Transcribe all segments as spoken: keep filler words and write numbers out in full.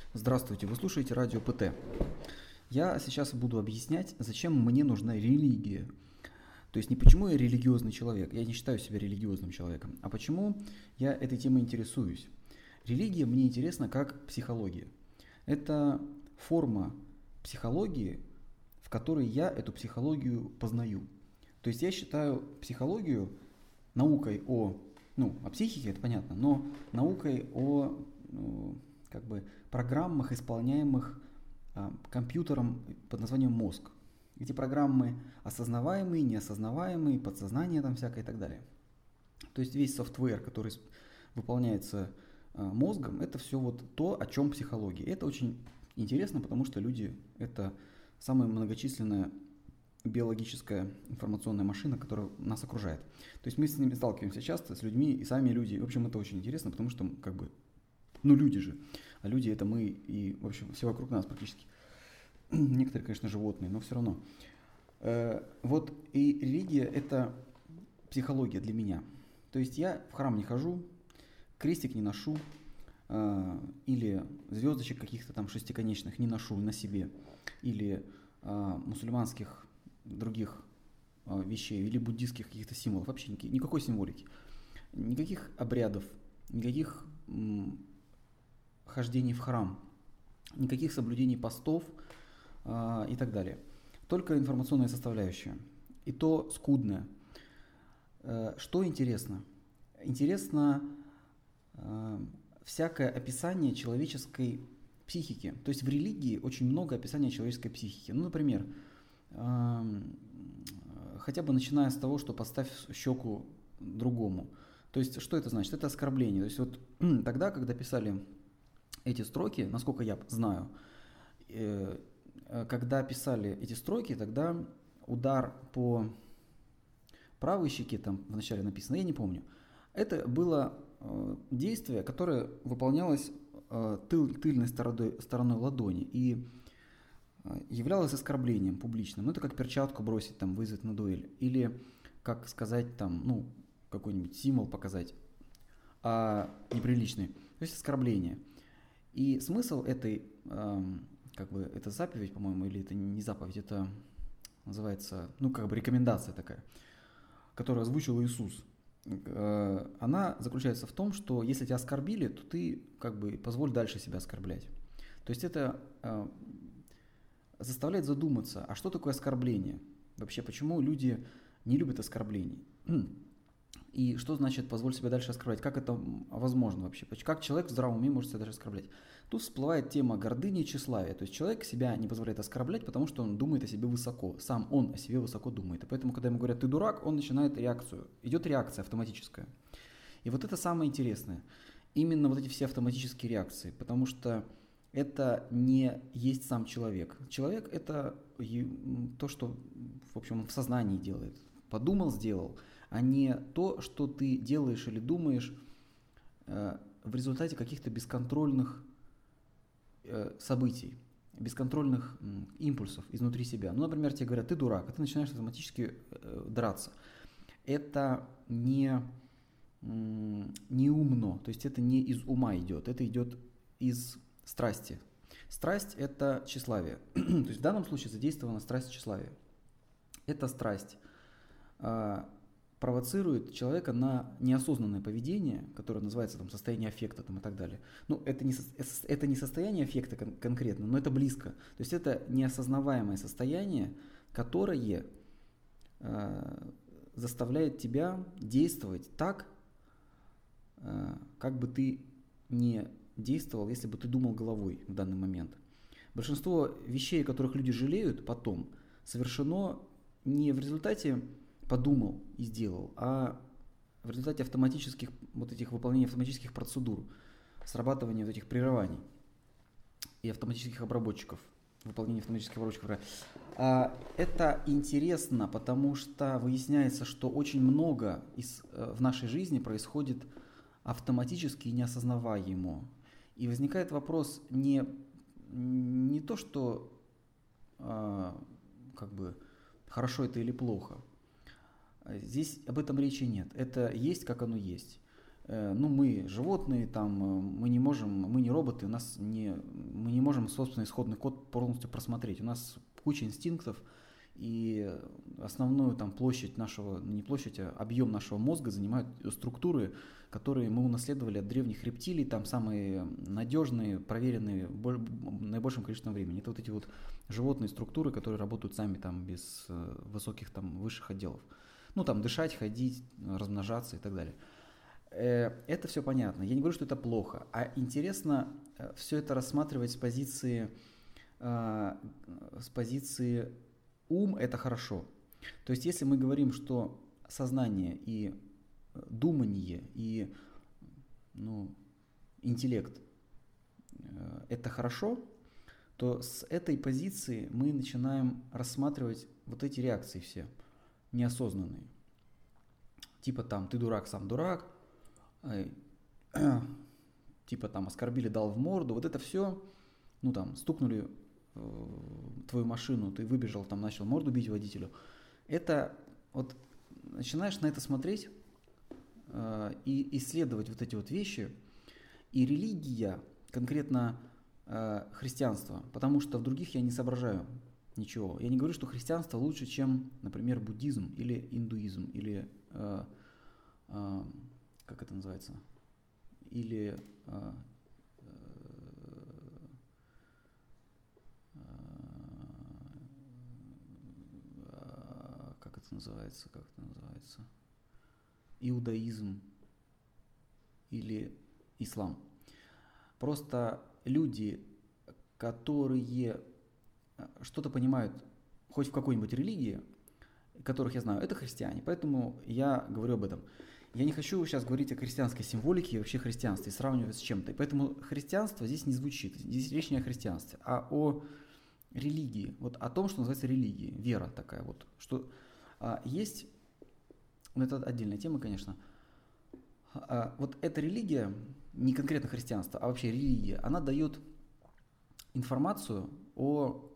Здравствуйте, вы слушаете радио ПТ. Я сейчас буду объяснять, зачем мне нужна религия. То есть не почему я религиозный человек, я не считаю себя религиозным человеком, а почему я этой темой интересуюсь. Религия мне интересна как психология. Это форма психологии, в которой я эту психологию познаю. То есть я считаю психологию наукой о, ну, о психике, это понятно, но наукой о, ну, как бы, программах, исполняемых а, компьютером под названием мозг. Эти программы осознаваемые, неосознаваемые, подсознание там всякое и так далее. То есть весь софтвер, который выполняется а, мозгом, это все вот то, о чем психология. Это очень интересно, потому что люди – это самая многочисленная биологическая информационная машина, которая нас окружает. То есть мы с ними сталкиваемся часто, с людьми, и сами люди. В общем, это очень интересно, потому что, как бы, ну, люди же. А люди – это мы и, в общем, все вокруг нас практически. Некоторые, конечно, животные, но все равно. Э, вот и религия – это психология для меня. То есть я в храм не хожу, крестик не ношу, э, или звездочек каких-то там шестиконечных не ношу на себе, или э, мусульманских других э, вещей, или буддийских каких-то символов. Вообще никакой, никакой символики. Никаких обрядов, никаких м, хождений в храм, никаких соблюдений постов э, и так далее. Только информационная составляющая. И то скудная. Э, что интересно? Интересно э, всякое описание человеческой психики. То есть в религии очень много описания человеческой психики. Ну, например, э, хотя бы начиная с того, что поставь щеку другому. То есть что это значит? Это оскорбление. То есть вот тогда, когда писали эти строки, насколько я знаю, э, когда писали эти строки, тогда удар по правой щеке, там вначале написано, я не помню, это было э, действие, которое выполнялось э, тыл, тыльной стороной, стороной ладони и э, являлось оскорблением публичным. Ну, это как перчатку бросить, там, вызвать на дуэль. Или, как сказать, там, ну, какой-нибудь символ показать, а неприличный. То есть оскорбление. И смысл этой, э, как бы, это заповедь, по-моему, или это не заповедь, это называется, ну, как бы рекомендация такая, которую озвучил Иисус. Э, она заключается в том, что если тебя оскорбили, то ты, как бы, позволь дальше себя оскорблять. То есть это э, заставляет задуматься, а что такое оскорбление? Вообще, почему люди не любят оскорблений? И что значит позволь себя дальше оскорблять? Как это возможно вообще? Как человек в здравом уме может себя дальше оскорблять? Тут всплывает тема гордыни и тщеславия. То есть человек себя не позволяет оскорблять, потому что он думает о себе высоко. Сам он о себе высоко думает. И поэтому, когда ему говорят «ты дурак», он начинает реакцию. Идет реакция автоматическая. И вот это самое интересное. Именно вот эти все автоматические реакции. Потому что это не есть сам человек. Человек – это то, что, в общем, он в сознании делает. Подумал, сделал. А не то, что ты делаешь или думаешь э, в результате каких-то бесконтрольных э, событий, бесконтрольных э, импульсов изнутри себя. Ну, например, тебе говорят, ты дурак, а ты начинаешь автоматически э, драться. Это не, э, не умно, то есть это не из ума идет, это идет из страсти. Страсть – это тщеславие. То есть в данном случае задействована страсть тщеславия. Это страсть э, провоцирует человека на неосознанное поведение, которое называется там, состояние аффекта там, и так далее. Ну, это не, это не состояние аффекта кон- конкретно, но это близко. То есть это неосознаваемое состояние, которое э, заставляет тебя действовать так, э, как бы ты не действовал, если бы ты думал головой в данный момент. Большинство вещей, о которых люди жалеют потом, совершено не в результате подумал и сделал, а в результате автоматических вот этих выполнения автоматических процедур, срабатывания вот этих прерываний и автоматических обработчиков, выполнения автоматических обработчиков. А это интересно, потому что выясняется, что очень много из, в нашей жизни происходит автоматически и неосознаваемо. И возникает вопрос не, не то, что а, как бы хорошо это или плохо. Здесь об этом речи нет. Это есть, как оно есть. Ну, мы животные, там, мы не можем, мы не роботы, у нас не, мы не можем собственный исходный код полностью просмотреть. У нас куча инстинктов, и основную там площадь нашего, не площадь, а объем нашего мозга занимают структуры, которые мы унаследовали от древних рептилий, там самые надежные, проверенные наибольшим количеством времени. Это вот эти вот животные структуры, которые работают сами там без высоких там высших отделов. Ну там дышать, ходить, размножаться и так далее. Это все понятно. Я не говорю, что это плохо, а интересно все это рассматривать с позиции, с позиции ум – это хорошо. То есть, если мы говорим, что сознание и думание, и ну, интеллект – это хорошо, то с этой позиции мы начинаем рассматривать вот эти реакции все, неосознанные. Типа там «ты дурак, сам дурак», типа там «оскорбили, дал в морду». Вот это все, ну там, стукнули твою машину, ты выбежал, там начал морду бить водителю. Это вот начинаешь на это смотреть э, и исследовать вот эти вот вещи. И религия, конкретно э, христианство, потому что в других я не соображаю ничего. Я не говорю, что христианство лучше, чем, например, буддизм или индуизм, или э, э, как это называется, или э, как это называется, как это называется, иудаизм или ислам. Просто люди, которые что-то понимают хоть в какой-нибудь религии, которых я знаю, это христиане, поэтому я говорю об этом. Я не хочу сейчас говорить о христианской символике и вообще христианстве, сравнивать с чем-то. И поэтому христианство здесь не звучит, здесь речь не о христианстве, а о религии, вот о том, что называется религией, вера такая вот, что а, есть, ну это отдельная тема, конечно, а, вот эта религия, не конкретно христианство, а вообще религия, она дает информацию о,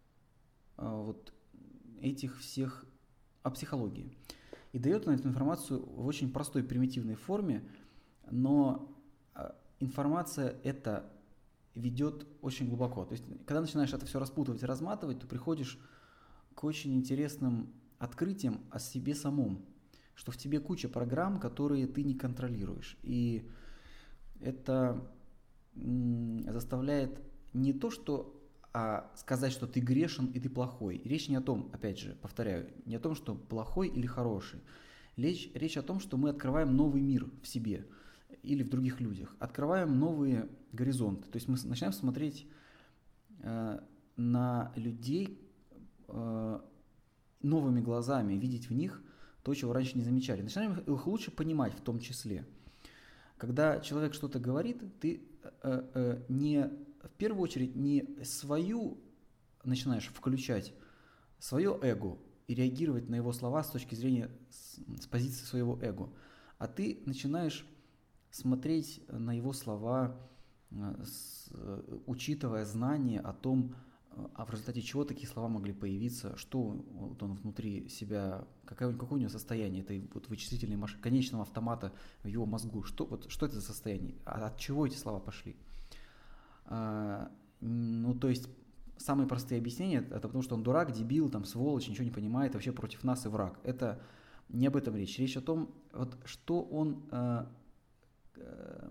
о вот этих всех, о психологии. И дает она эту информацию в очень простой примитивной форме, но информация эта ведет очень глубоко. То есть, когда начинаешь это все распутывать и разматывать, то приходишь к очень интересным открытиям о себе самом, что в тебе куча программ, которые ты не контролируешь. И это заставляет не то, что а сказать, что ты грешен и ты плохой. Речь не о том, опять же, повторяю, не о том, что плохой или хороший. Речь, речь о том, что мы открываем новый мир в себе или в других людях, открываем новые горизонты. То есть мы начинаем смотреть э, на людей э, новыми глазами, видеть в них то, чего раньше не замечали. Начинаем их лучше понимать в том числе. Когда человек что-то говорит, ты э, э, не, в первую очередь не свою начинаешь включать, свое эго и реагировать на его слова с точки зрения, с, с позиции своего эго, а ты начинаешь смотреть на его слова, с, учитывая знания о том, а в результате чего такие слова могли появиться, что вот он внутри себя, какое, какое у него состояние этой вот вычислительной машины, конечного автомата в его мозгу, что, вот, что это за состояние, а от чего эти слова пошли. А, ну, то есть, самые простые объяснения, это потому что он дурак, дебил, там, сволочь, ничего не понимает, вообще против нас и враг. Это не об этом речь. Речь о том, вот, что он, э, э,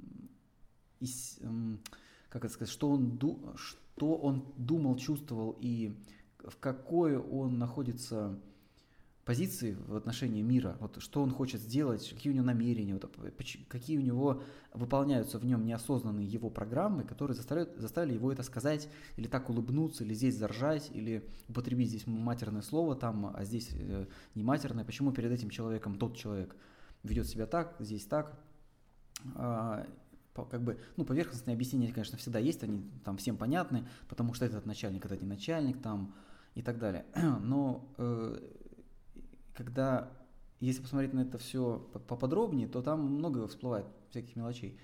из, э, как это сказать, что он, ду, что он думал, чувствовал и в какой он находится позиции в отношении мира, вот, что он хочет сделать, какие у него намерения, вот, какие у него выполняются в нем неосознанные его программы, которые заставляют, заставили его это сказать, или так улыбнуться, или здесь заржать, или употребить здесь матерное слово, там, а здесь э, не матерное. Почему перед этим человеком тот человек ведет себя так, здесь так. А, по, как бы, ну, поверхностные объяснения, конечно, всегда есть, они там всем понятны, потому что этот начальник, этот не начальник, там, и так далее. Но э, когда, если посмотреть на это все поподробнее, то там много всплывает всяких мелочей.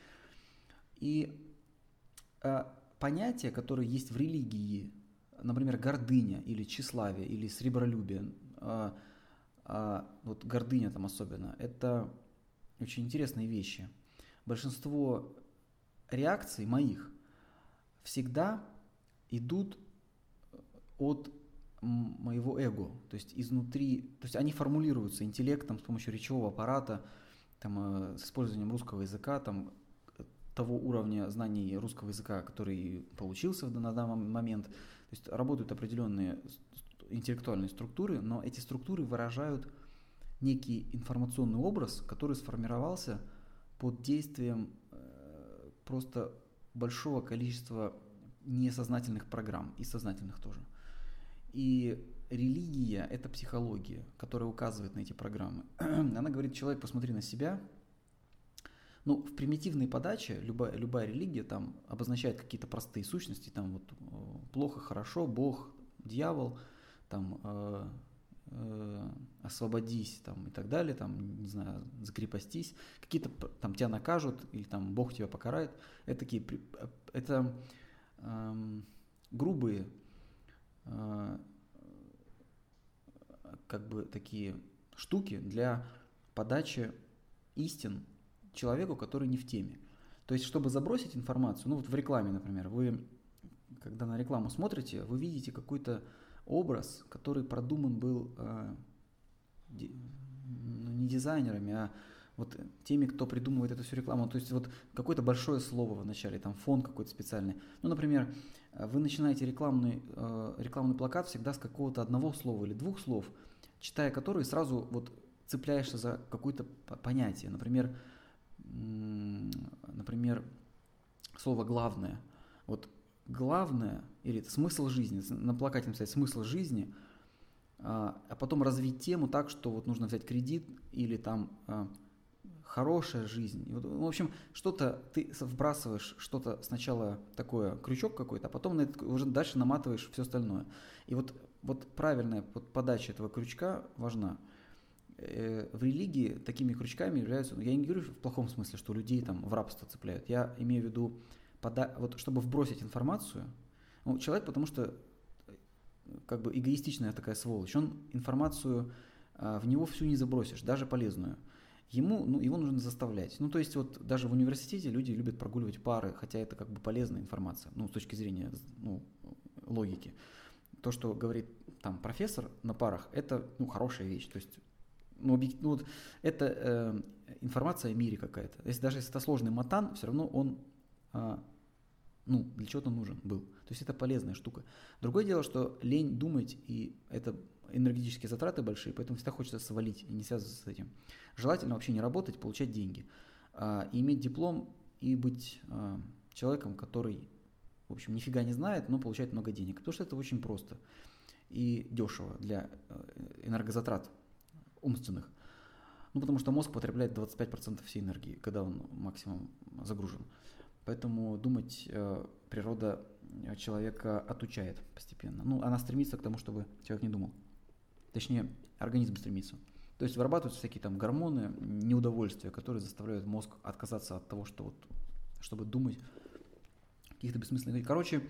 И э, понятия, которые есть в религии, например, гордыня или тщеславие или сребролюбие, э, э, вот гордыня там особенно, это очень интересные вещи. Большинство реакций моих всегда идут от моего эго, то есть изнутри, то есть они формулируются интеллектом с помощью речевого аппарата, там, с использованием русского языка, там, того уровня знаний русского языка, который получился на данный момент. То есть работают определенные интеллектуальные структуры, но эти структуры выражают некий информационный образ, который сформировался под действием э, просто большого количества несознательных программ и сознательных тоже. И религия – это психология, которая указывает на эти программы. Она говорит: человек, посмотри на себя. Ну, в примитивной подаче любая, любая религия там обозначает какие-то простые сущности, там вот плохо, хорошо, Бог, дьявол, там э, э, освободись, там и так далее, там, не знаю, закрепостись, какие-то там тебя накажут или там Бог тебя покарает. Это такие, это э, грубые, э, как бы такие штуки для подачи истин человеку, который не в теме. То есть, чтобы забросить информацию, ну вот в рекламе, например, вы, когда на рекламу смотрите, вы видите какой-то образ, который продуман был э, ди, ну, не дизайнерами, а вот теми, кто придумывает эту всю рекламу. То есть, вот какое-то большое слово в начале, там фон какой-то специальный. Ну, например, вы начинаете рекламный, э, рекламный плакат всегда с какого-то одного слова или двух слов, читая которые сразу вот цепляешься за какое-то понятие. Например, Например, слово «главное». Вот главное, или это смысл жизни, на плакате написать «смысл жизни», а, а потом развить тему так, что вот нужно взять кредит, или там а, «хорошая жизнь». И вот, в общем, что-то ты вбрасываешь, что-то сначала такое, крючок какой-то, а потом на это, уже дальше наматываешь все остальное. И вот, вот правильная подача этого крючка важна. В религии такими крючками являются, я не говорю в плохом смысле, что людей там в рабство цепляют, я имею в виду, пода, вот, чтобы вбросить информацию, ну, человек, потому что как бы эгоистичная такая сволочь, он информацию, в него всю не забросишь, даже полезную. Ему, ну, его нужно заставлять. Ну, то есть вот даже в университете люди любят прогуливать пары, хотя это как бы полезная информация, ну, с точки зрения, ну, логики. То, что говорит там профессор на парах, это, ну, хорошая вещь, то есть Ну, ну, вот это э, информация о мире какая-то. Если, даже если это сложный матан, все равно он э, ну, для чего-то нужен был. То есть это полезная штука. Другое дело, что лень думать, и это энергетические затраты большие, поэтому всегда хочется свалить и не связываться с этим. Желательно вообще не работать, получать деньги. Э, и иметь диплом и быть э, человеком, который, в общем, нифига не знает, но получает много денег. Потому что это очень просто и дешево для энергозатрат умственных. Ну, потому что мозг потребляет двадцать пять процентов всей энергии, когда он максимум загружен. Поэтому думать э, природа человека отучает постепенно. Ну, она стремится к тому, чтобы человек не думал. Точнее, организм стремится. То есть вырабатываются всякие там гормоны, неудовольствия, которые заставляют мозг отказаться от того, что вот, чтобы думать каких-то бессмысленных. Короче,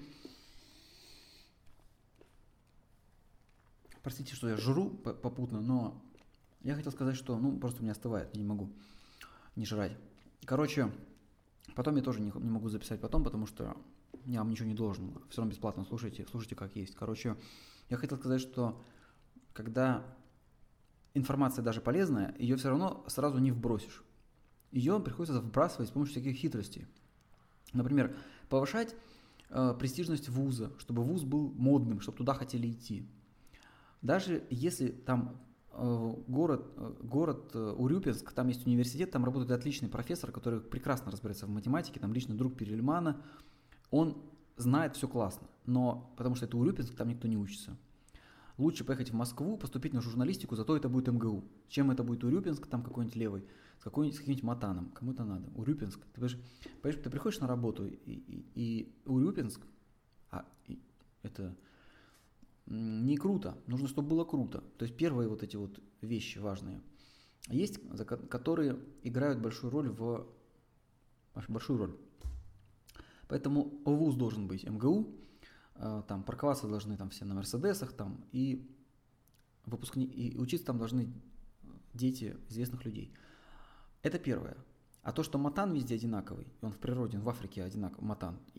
простите, что я жру попутно, но я хотел сказать, что, ну, просто у меня остывает, я не могу не жрать. Короче, потом я тоже не, не могу записать потом, потому что я вам ничего не должен. Все равно бесплатно слушайте, слушайте как есть. Короче, я хотел сказать, что когда информация даже полезная, ее все равно сразу не вбросишь. Ее приходится вбрасывать с помощью таких хитростей. Например, повышать э, престижность вуза, чтобы вуз был модным, чтобы туда хотели идти. Даже если там Город, город Урюпинск, там есть университет, там работает отличный профессор, который прекрасно разбирается в математике, там личный друг Перельмана, он знает все классно, но потому что это Урюпинск, там никто не учится. Лучше поехать в Москву, поступить на журналистику, зато это будет МГУ. Чем это будет Урюпинск, там какой-нибудь левый, с, какой-нибудь, с каким-нибудь Матаном, кому это надо. Урюпинск, ты, понимаешь, ты приходишь на работу, и, и, и Урюпинск, а и, это... не круто, нужно, чтобы было круто. То есть первые вот эти вот вещи важные есть, которые играют большую роль в большую роль. Поэтому вуз должен быть МГУ, там парковаться должны там все на Мерседесах, там и выпускники, и учиться там должны дети известных людей. Это первое. А то, что матан везде одинаковый, он в природе, он в Африке одинаковый матан, и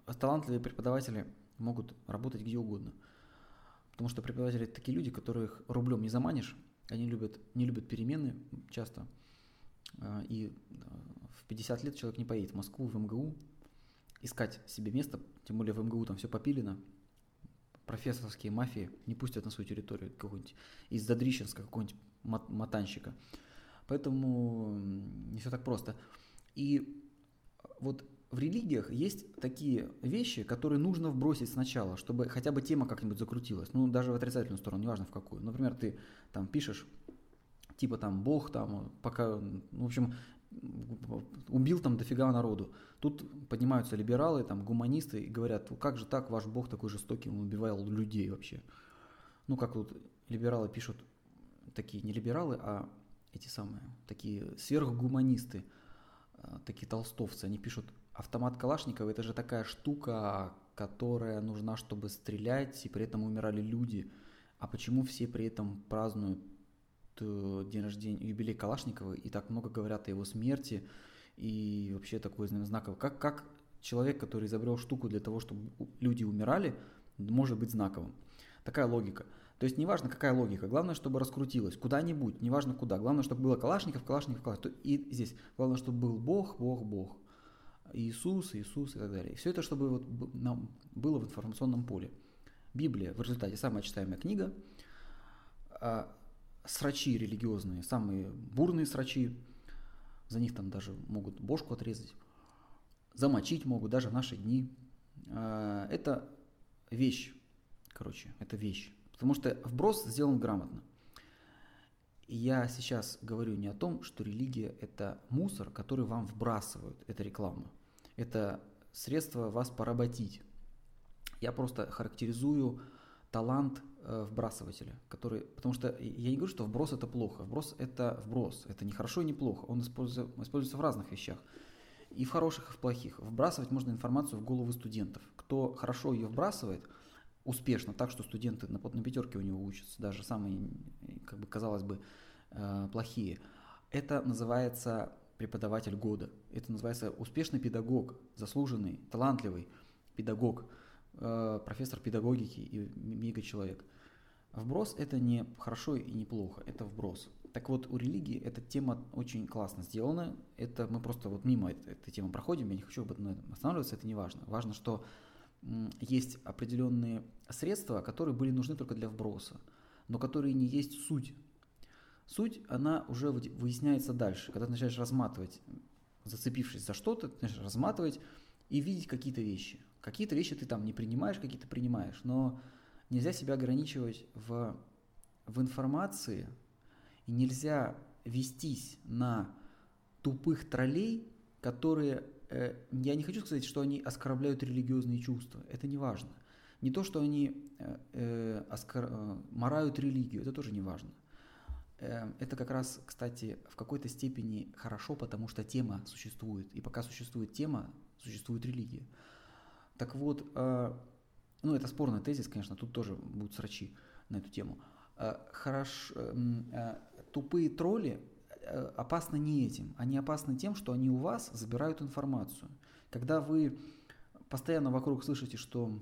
талантливые преподаватели могут работать где угодно. Потому что преподаватели – это такие люди, которых рублем не заманишь. Они любят, не любят перемены часто. И в пятьдесят лет человек не поедет в Москву, в эм гэ у, искать себе место, тем более в эм гэ у там все попилено. Профессорские мафии не пустят на свою территорию какого-нибудь из Задрищенска, какого-нибудь матанщика. Поэтому не все так просто. И вот в религиях есть такие вещи, которые нужно вбросить сначала, чтобы хотя бы тема как-нибудь закрутилась. Ну, даже в отрицательную сторону, неважно в какую. Например, ты там пишешь, типа там Бог там, пока, ну, в общем, убил там дофига народу. Тут поднимаются либералы, там, гуманисты и говорят, как же так, ваш Бог такой жестокий, он убивал людей вообще. Ну, как вот либералы пишут, такие не либералы, а эти самые, такие сверхгуманисты, такие толстовцы, они пишут, автомат Калашникова – это же такая штука, которая нужна, чтобы стрелять, и при этом умирали люди. А почему все при этом празднуют день рождения, юбилей Калашникова и так много говорят о его смерти и вообще такое знаковое? Как, как человек, который изобрел штуку для того, чтобы люди умирали, может быть знаковым? Такая логика. То есть неважно, какая логика, главное, чтобы раскрутилось куда-нибудь, неважно куда. Главное, чтобы было Калашников, Калашников, Калашников. И здесь главное, чтобы был Бог, Бог, Бог. Иисус, Иисус и так далее. И все это, чтобы вот было в информационном поле. Библия в результате самая читаемая книга. Срачи религиозные, самые бурные срачи. За них там даже могут бошку отрезать. Замочить могут, даже в наши дни. Это вещь. Короче, это вещь. Потому что вброс сделан грамотно. И я сейчас говорю не о том, что религия – это мусор, который вам вбрасывают, это реклама. Это средство вас поработить. Я просто характеризую талант э, вбрасывателя, который, потому что я не говорю, что вброс – это плохо. Вброс – это вброс, это не хорошо и не плохо. Он используется, используется в разных вещах. И в хороших, и в плохих. Вбрасывать можно информацию в головы студентов. Кто хорошо ее вбрасывает – успешно, так что студенты на, на пятерке у него учатся, даже самые, как бы казалось бы, э, плохие. Это называется преподаватель года. Это называется успешный педагог, заслуженный, талантливый педагог, э, профессор педагогики и мега-человек. Вброс – это не хорошо и не плохо, это вброс. Так вот, у религии эта тема очень классно сделана. Это мы просто вот мимо этой, этой темы проходим, я не хочу об этом останавливаться, это не важно. Важно, что есть определенные средства, которые были нужны только для вброса, но которые не есть суть. Суть, она уже выясняется дальше, когда ты начинаешь разматывать, зацепившись за что-то, ты начинаешь разматывать и видеть какие-то вещи. Какие-то вещи ты там не принимаешь, какие-то принимаешь, но нельзя себя ограничивать в, в информации, и нельзя вестись на тупых троллей, которые... Я не хочу сказать, что они оскорбляют религиозные чувства, это не важно. Не то, что они э, э, оскор... марают религию, это тоже не важно. Э, это как раз, кстати, в какой-то степени хорошо, потому что тема существует. И пока существует тема, существует религия. Так вот, э, ну это спорный тезис, конечно, тут тоже будут срачи на эту тему. Э, хорош, э, э, тупые тролли опасны не этим, они опасны тем, что они у вас забирают информацию. Когда вы постоянно вокруг слышите, что,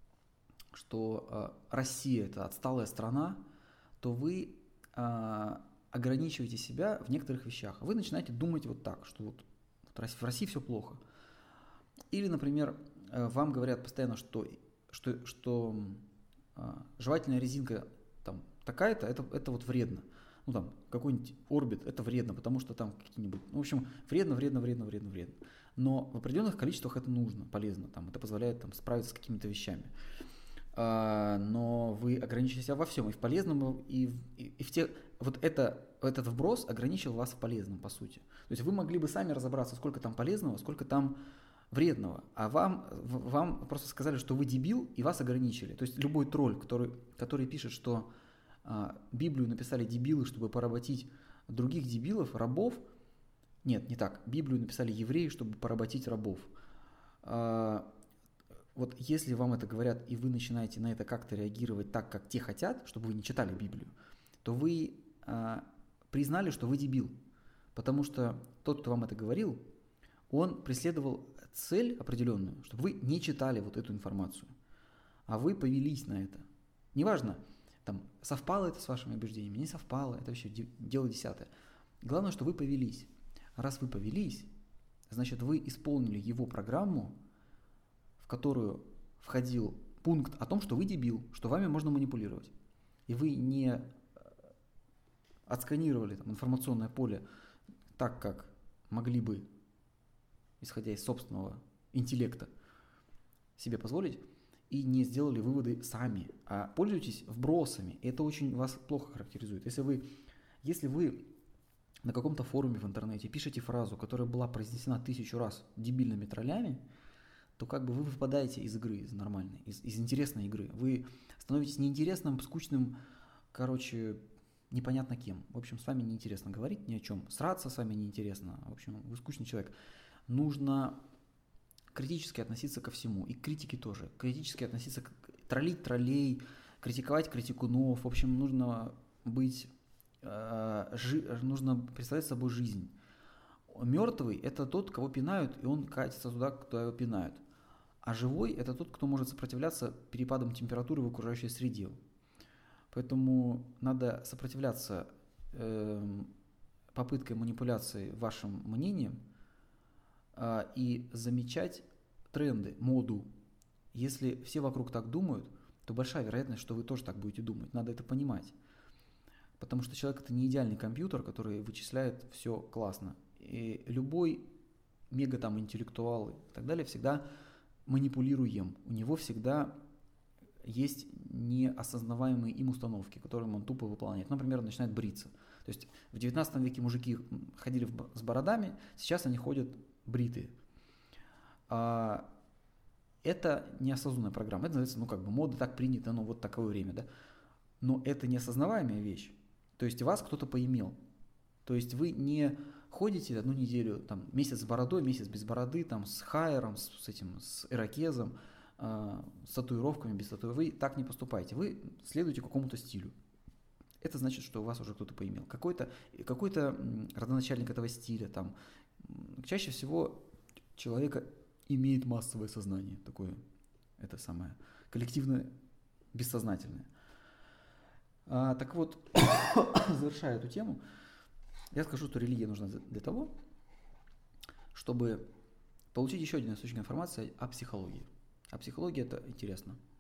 что э, Россия – это отсталая страна, то вы э, ограничиваете себя в некоторых вещах. Вы начинаете думать вот так, что вот, вот в России все плохо. Или, например, э, вам говорят постоянно, что, что, что э, жевательная резинка там, такая-то, это, это вот вредно. Ну там какой-нибудь орбит, это вредно, потому что там какие-нибудь, ну, в общем, вредно, вредно, вредно, вредно, вредно. Но в определенных количествах это нужно, полезно, там, это позволяет там, справиться с какими-то вещами. А, но вы ограничиваете себя во всем, и в полезном, и в, и, и в те, вот это, этот вброс ограничил вас в полезном, по сути. То есть вы могли бы сами разобраться, сколько там полезного, сколько там вредного, а вам, вам просто сказали, что вы дебил, и вас ограничили. То есть любой тролль, который, который пишет, что Библию написали дебилы, чтобы поработить других дебилов, рабов. Нет, не так. Библию написали евреи, чтобы поработить рабов. Вот если вам это говорят, и вы начинаете на это как-то реагировать так, как те хотят, чтобы вы не читали Библию, то вы признали, что вы дебил. Потому что тот, кто вам это говорил, он преследовал цель определенную, чтобы вы не читали вот эту информацию, а вы повелись на это. Неважно, там, совпало это с вашими убеждениями, не совпало, это вообще дело десятое. Главное, что вы повелись. Раз вы повелись, значит, вы исполнили его программу, в которую входил пункт о том, что вы дебил, что вами можно манипулировать. И вы не отсканировали там информационное поле так, как могли бы, исходя из собственного интеллекта, себе позволить, и не сделали выводы сами, а пользуетесь вбросами. И это очень вас плохо характеризует. Если вы, если вы на каком-то форуме в интернете пишете фразу, которая была произнесена тысячу раз дебильными троллями, то как бы вы выпадаете из игры, из нормальной, из, из интересной игры. Вы становитесь неинтересным, скучным, короче, непонятно кем. В общем, с вами неинтересно говорить ни о чем. Сраться с вами неинтересно. В общем, вы скучный человек. Нужно критически относиться ко всему. И к критике тоже. Критически относиться к троллить троллей, критиковать критикунов. В общем, нужно быть, э, жи, нужно представлять собой жизнь. Мертвый – это тот, кого пинают, и он катится туда, куда его пинают. А живой – это тот, кто может сопротивляться перепадам температуры в окружающей среде. Поэтому надо сопротивляться э, попыткой манипуляции вашим мнением э, и замечать тренды, моду. Если все вокруг так думают, то большая вероятность, что вы тоже так будете думать. Надо это понимать. Потому что человек – это не идеальный компьютер, который вычисляет все классно. И любой мега там интеллектуал и так далее всегда манипулируем. У него всегда есть неосознаваемые им установки, которые он тупо выполняет. Например, начинает бриться. То есть в девятнадцатом веке мужики ходили с бородами, сейчас они ходят бритые. Это неосознанная программа. Это называется, ну как бы мода, так принято, ну вот такое время, да. Но это неосознаваемая вещь. То есть вас кто-то поимел. То есть вы не ходите одну неделю, там, месяц с бородой, месяц без бороды, там, с хайером, с, с этим, с ирокезом, э, с татуировками, без татуировок. Вы так не поступаете. Вы следуете какому-то стилю. Это значит, что вас уже кто-то поимел. Какой-то, какой-то родоначальник этого стиля. Там, чаще всего человека имеет массовое сознание. Такое, это самое, коллективное, бессознательное. А, так вот, завершая эту тему, я скажу, что религия нужна для того, чтобы получить еще один источник информации о психологии. А психология – это интересно.